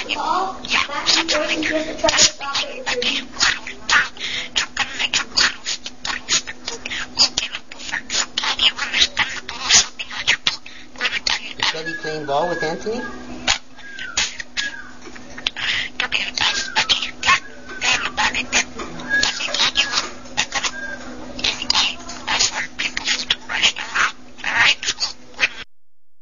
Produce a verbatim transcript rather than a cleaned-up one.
ball back and forth and you have to try to stop it if you're... Steady playing ball with Anthony?